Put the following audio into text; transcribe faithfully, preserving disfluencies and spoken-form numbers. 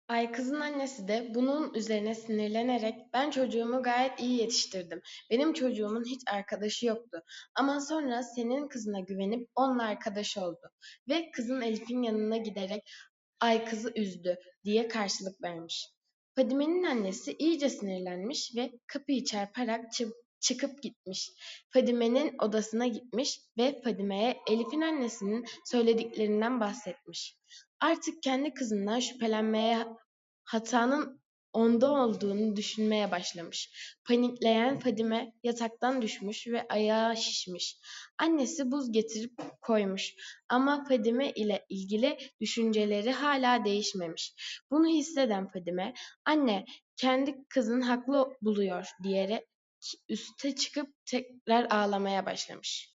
Ay kızın annesi de bunun üzerine sinirlenerek ben çocuğumu gayet iyi yetiştirdim. Benim çocuğumun hiç arkadaşı yoktu. Ama sonra senin kızına güvenip onunla arkadaş oldu. Ve kızın Elif'in yanına giderek ay kızı üzdü diye karşılık vermiş. Fadime'nin annesi iyice sinirlenmiş ve kapıyı çarparak çı- çıkıp gitmiş. Fadime'nin odasına gitmiş ve Fadime'ye Elif'in annesinin söylediklerinden bahsetmiş. Artık kendi kızından şüphelenmeye, hatanın onda olduğunu düşünmeye başlamış. Panikleyen Fadime yataktan düşmüş ve ayağı şişmiş. Annesi buz getirip koymuş ama Fadime ile ilgili düşünceleri hala değişmemiş. Bunu hisseden Fadime, anne kendi kızın haklı buluyor diyerek üste çıkıp tekrar ağlamaya başlamış.